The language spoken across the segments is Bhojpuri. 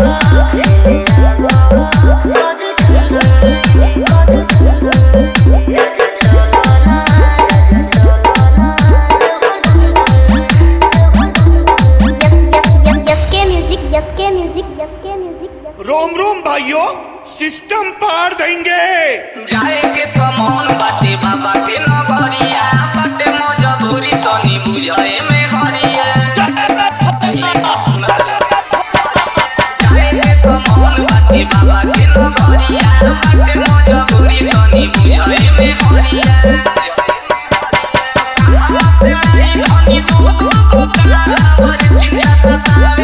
रोम रोम भाइयों, सिस्टम पार देंगे। जाएंगे तो मौन बाटे बाबा के नगरिया, बाटे मजबूरी तनी बुझाए में हरिया। जाएंगे तो मौन बाटे बाबा के नगरिया, बाटे मजबूरी तनी बुझाए में हरिया। धनी दूध को बराबर चिंता सतावे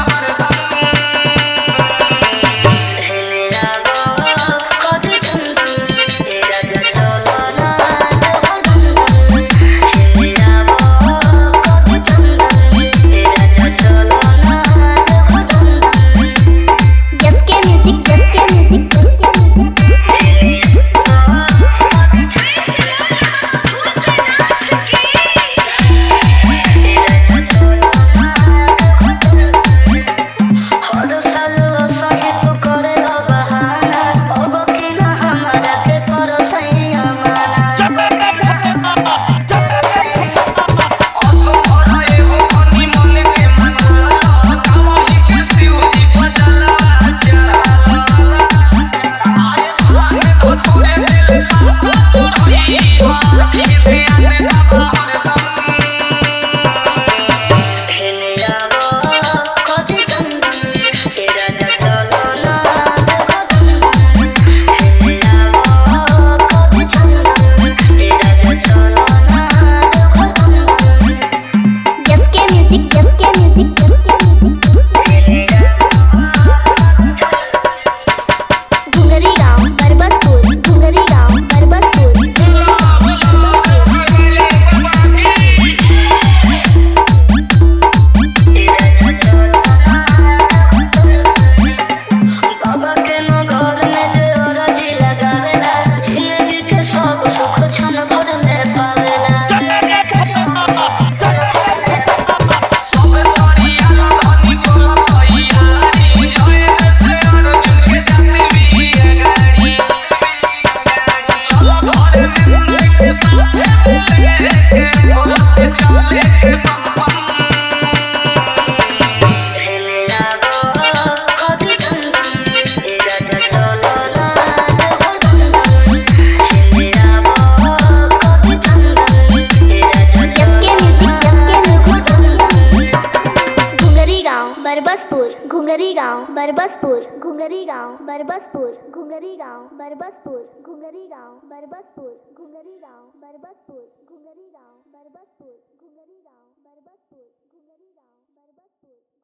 घुंगरी गांव बरबसपुर घुंगरी गांव बरबसपुर घुंगरी गांव बरबसपुर घुंगरी गांव बरबसपुर घुंगरी गांव बरबसपुर घुंगरी गांव बरबसपुर घुंगरी गांव बरबसपुर घुंगरी गांव बरबसपुर।